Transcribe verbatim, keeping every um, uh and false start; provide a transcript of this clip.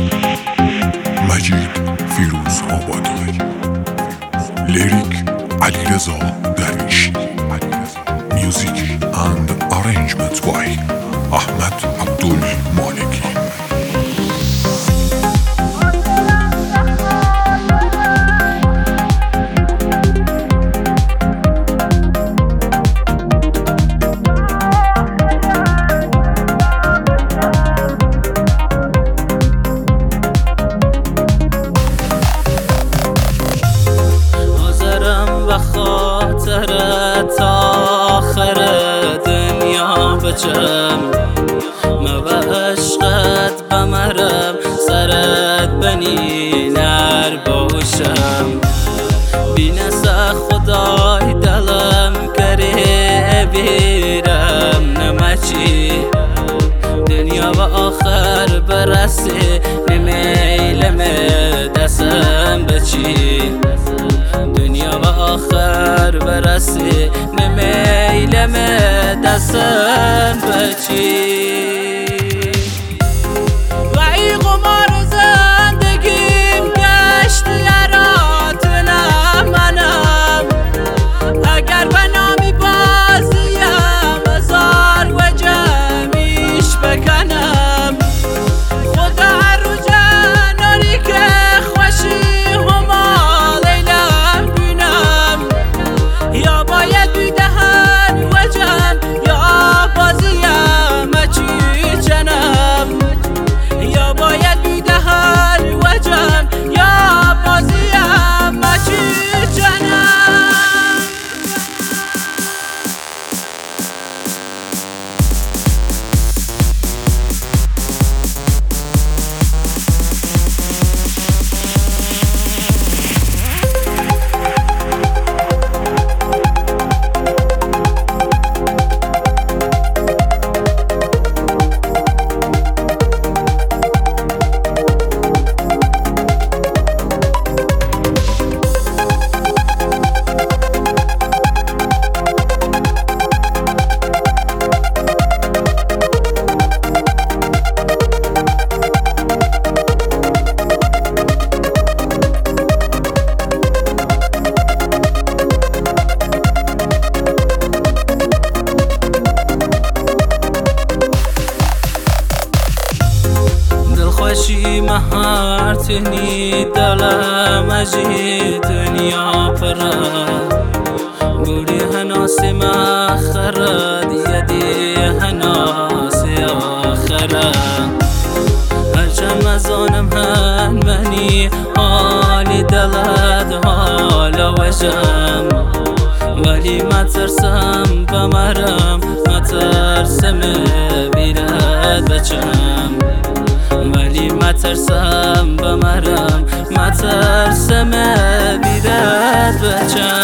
مجید فیروز آبادی، لیریک علیرضا درویشی، میوزیک اند آرنجمنت بای احمد عبدالمالکی. خاطرت آخر دنیا بچم، ما به عشقت بمرم، سرت بنی نر باشم. بینس خدای دلم کره بیرم نمچی، دنیا و آخر برسه نمیلم دستم بچی. دنیا و آخر برسه نمیلم دستم بچی. و ای قمار زندگیم گشت یاراتونم منم، اگر به نامی بازیم هزار و جمیش بکنم. خدا رو جنانی که خوشی خوشی مهارتنی دلم اجی دنیا پرا، بوری هناسی مخرد یدی هناسی آخرا. هرچم از آنم هن منی حالی دلد حالا وشم، ولی مترسم بمرم مترسم بیرد بچم. ولی مترسم بمرم مترسم بیرد بچم.